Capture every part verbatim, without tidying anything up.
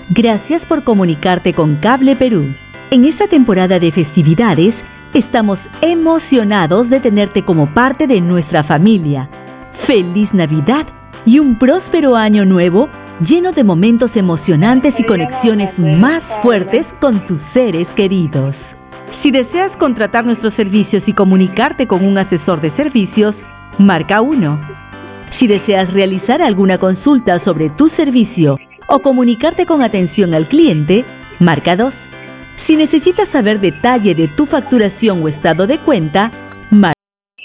Gracias por comunicarte con Cable Perú. En esta temporada de festividades, estamos emocionados de tenerte como parte de nuestra familia. ¡Feliz Navidad y un próspero año nuevo lleno de momentos emocionantes y conexiones más fuertes con tus seres queridos! Si deseas contratar nuestros servicios y comunicarte con un asesor de servicios, marca uno. Si deseas realizar alguna consulta sobre tu servicio o comunicarte con atención al cliente, marca dos. Si necesitas saber detalle de tu facturación o estado de cuenta, marca.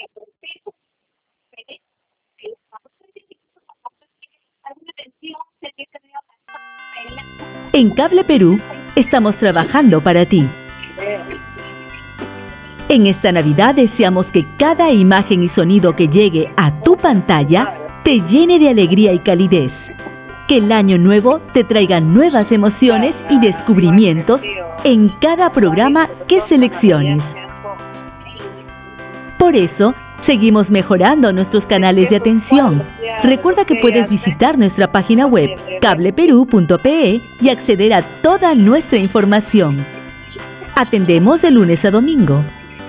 En Cable Perú, estamos trabajando para ti. En esta Navidad deseamos que cada imagen y sonido que llegue a tu pantalla te llene de alegría y calidez. Que el año nuevo te traiga nuevas emociones y descubrimientos en cada programa que selecciones. Por eso, seguimos mejorando nuestros canales de atención. Recuerda que puedes visitar nuestra página web cable perú punto pe y acceder a toda nuestra información. Atendemos de lunes a domingo.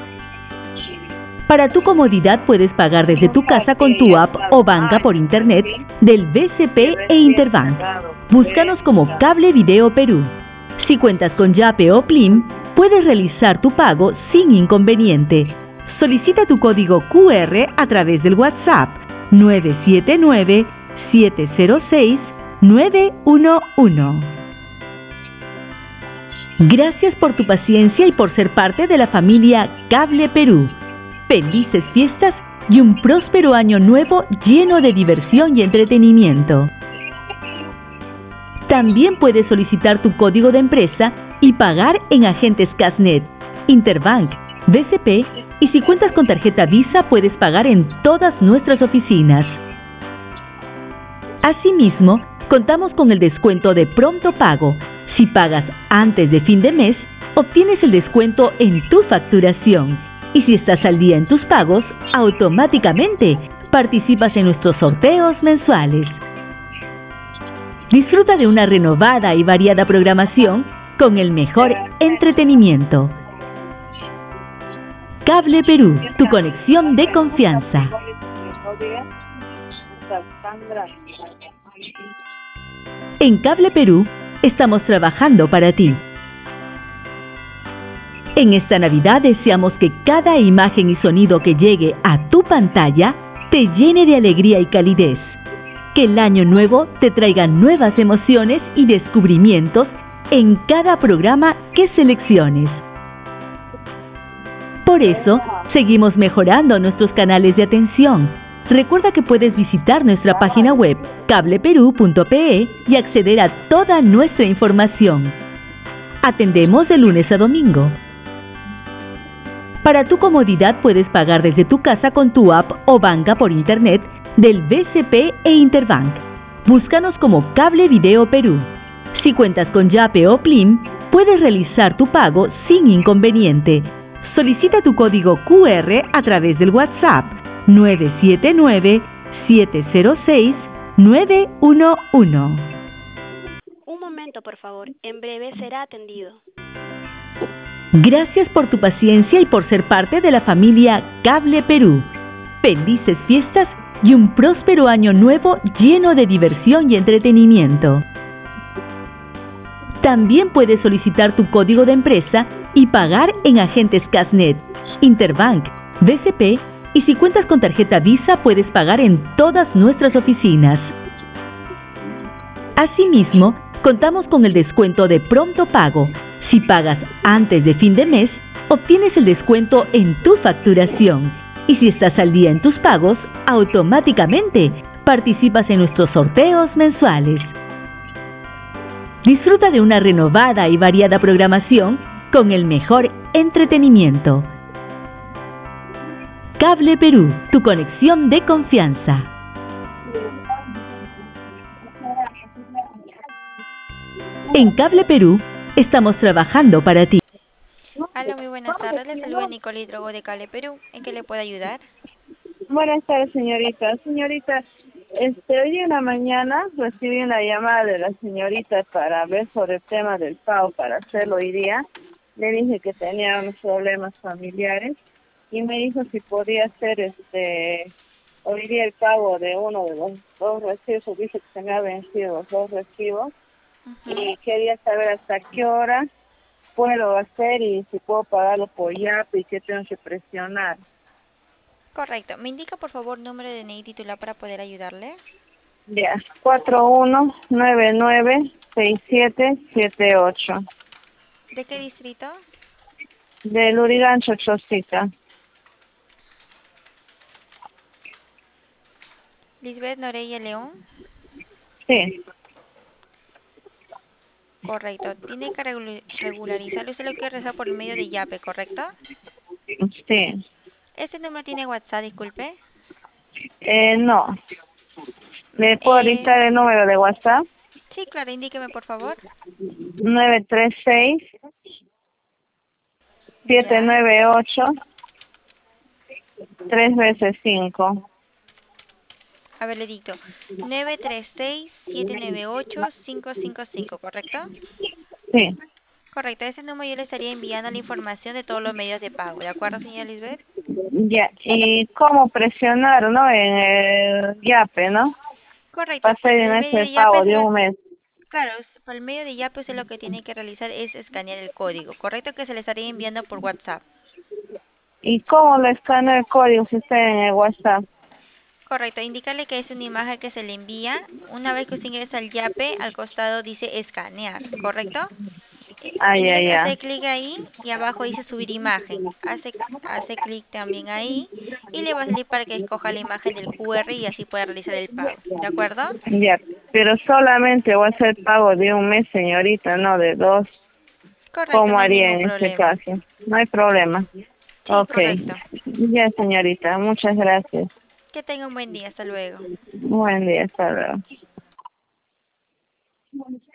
Para tu comodidad puedes pagar desde tu casa con tu app o banca por internet del B C P e Interbank. Búscanos como Cable Video Perú. Si cuentas con Yape o Plim, puedes realizar tu pago sin inconveniente. Solicita tu código Q R a través del WhatsApp nueve siete nueve, siete cero seis, nueve uno uno. Gracias por tu paciencia y por ser parte de la familia Cable Perú. Felices fiestas y un próspero año nuevo lleno de diversión y entretenimiento. También puedes solicitar tu código de empresa y pagar en agentes Casnet, Interbank, B C P y si cuentas con tarjeta Visa puedes pagar en todas nuestras oficinas. Asimismo, contamos con el descuento de pronto pago. Si pagas antes de fin de mes, obtienes el descuento en tu facturación. Y si estás al día en tus pagos, automáticamente participas en nuestros sorteos mensuales. Disfruta de una renovada y variada programación con el mejor entretenimiento. Cable Perú, tu conexión de confianza. En Cable Perú, estamos trabajando para ti. En esta Navidad deseamos que cada imagen y sonido que llegue a tu pantalla te llene de alegría y calidez. Que el año nuevo te traiga nuevas emociones y descubrimientos en cada programa que selecciones. Por eso, seguimos mejorando nuestros canales de atención. Recuerda que puedes visitar nuestra página web cable perú punto pe y acceder a toda nuestra información. Atendemos de lunes a domingo. Para tu comodidad puedes pagar desde tu casa con tu app o banca por internet del B C P e Interbank. Búscanos como Cable Video Perú. Si cuentas con Yape o Plim, puedes realizar tu pago sin inconveniente. Solicita tu código Q R a través del WhatsApp nueve siete nueve, siete cero seis, nueve uno uno. Un momento, por favor. En breve será atendido. Gracias por tu paciencia y por ser parte de la familia Cable Perú. Felices fiestas y un próspero año nuevo lleno de diversión y entretenimiento. También puedes solicitar tu código de empresa y pagar en agentes Casnet, Interbank, B C P y si cuentas con tarjeta Visa puedes pagar en todas nuestras oficinas. Asimismo, contamos con el descuento de pronto pago. Si pagas antes de fin de mes, obtienes el descuento en tu facturación. Y si estás al día en tus pagos, automáticamente participas en nuestros sorteos mensuales. Disfruta de una renovada y variada programación con el mejor entretenimiento. Cable Perú, tu conexión de confianza. En Cable Perú, estamos trabajando para ti. Hola, muy buenas tardes. Les saluda Nicole Drogo de Cable Perú. ¿En qué le puedo ayudar? Buenas tardes, señorita. Señorita, Este, hoy en la mañana recibí una llamada de la señorita para ver sobre el tema del pago para hacerlo hoy día. Le dije que tenía unos problemas familiares y me dijo si podía hacer este hoy día el pago de uno de los dos recibos. Dice que se me ha vencido los dos recibos Ujú. y quería saber hasta qué hora puedo hacer y si puedo pagarlo por Yap y qué tengo que presionar. Correcto. ¿Me indica, por favor, número de D N I titular para poder ayudarle? Ya, cuatro uno nueve nueve seis siete siete ocho. ¿De qué distrito? De Lurigancho, Chosica. Lisbeth Norella León. Sí, Correcto. Tiene que regu- regularizarlo. Usted lo quiere realizar por el medio de Yape, ¿correcto? sí. Este número tiene WhatsApp, disculpe. Eh, no. Mm, ¿Le puedo Eh, dictar el número de WhatsApp? sí, claro, indíqueme, por favor. nueve tres seis siete Ya. nueve ocho tres veces cinco. A ver, le dicto. nueve tres seis siete nueve ocho cinco cinco cinco, ¿correcto? Sí. Correcto. A ese número yo le estaría enviando la información de todos los medios de pago. ¿De acuerdo, señora Lisbeth? Ya. ¿Y cómo presionar, no? En el Yape, ¿no? Correcto. Para hacer Por en el medio ese de Yape, pago se de lo- un mes. claro, us- por el medio de Yape usted lo que tiene que realizar es escanear el código. ¿Correcto? Que se le estaría enviando por WhatsApp. ¿Y cómo le escaneo el código si está en el WhatsApp? Correcto, indicarle que es una imagen que se le envía. Una vez que usted ingresa al Yape, al costado dice escanear, ¿correcto? Eh, Ah, ya, Ingresa, ya. hace clic ahí y abajo dice subir imagen. Hace, hace clic también ahí y le va a salir para que escoja la imagen del Q R y así pueda realizar el pago. ¿De acuerdo? Ya. Pero solamente voy a hacer pago de un mes, señorita, no de dos. Correcto, ¿Cómo no hay haría ningún en este problema. caso? No hay problema. Sí, Ok. correcto. Ya, señorita. Muchas gracias. Que tenga un buen día. Hasta luego. Buen día. Hasta luego.